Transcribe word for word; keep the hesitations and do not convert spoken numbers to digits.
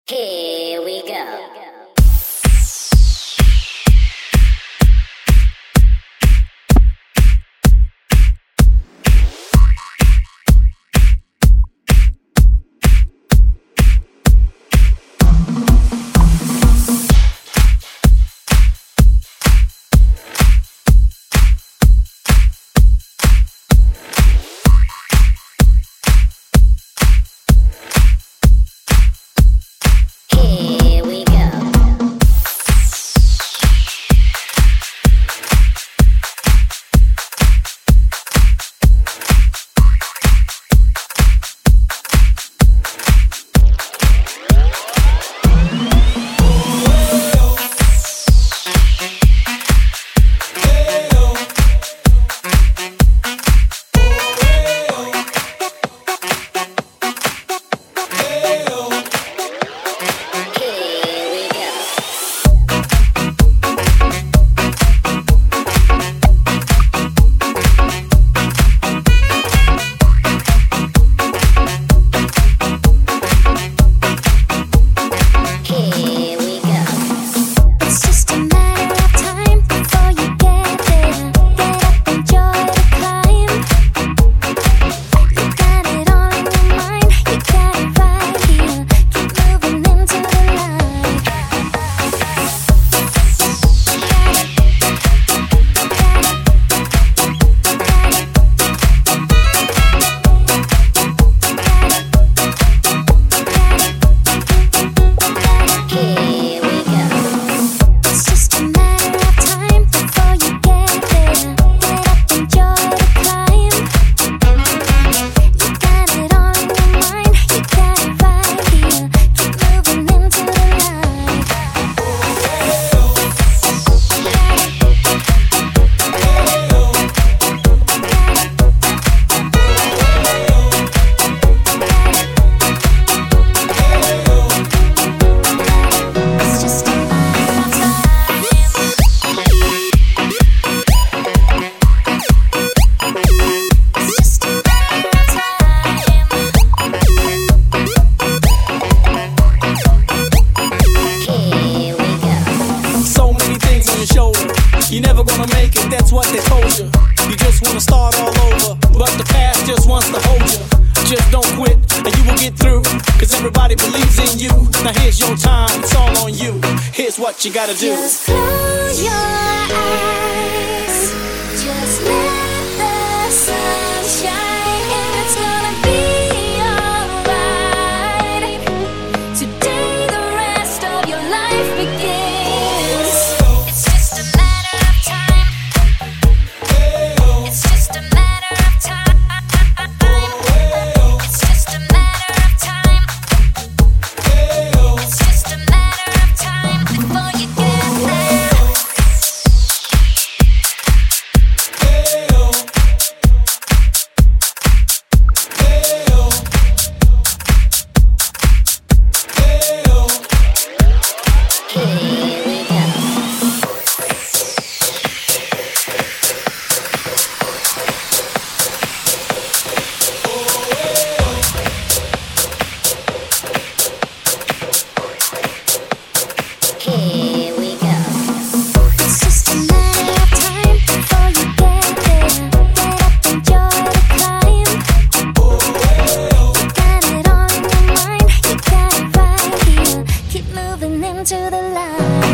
Here we go. You're never gonna make it, that's what they told you. You just wanna start all over, but the past just wants to hold you. Just don't quit, and you will get through, cause everybody believes in you. Now here's your time, it's all on you. Here's what you gotta do. Just close your eyes, just let the sun shine, and it's gonna be alright. Today the rest of your life begins. Here we go. It's just a matter of time before you get there. Get up, enjoy the climb. You got it all in your mind, you got it right here. Keep moving into the light.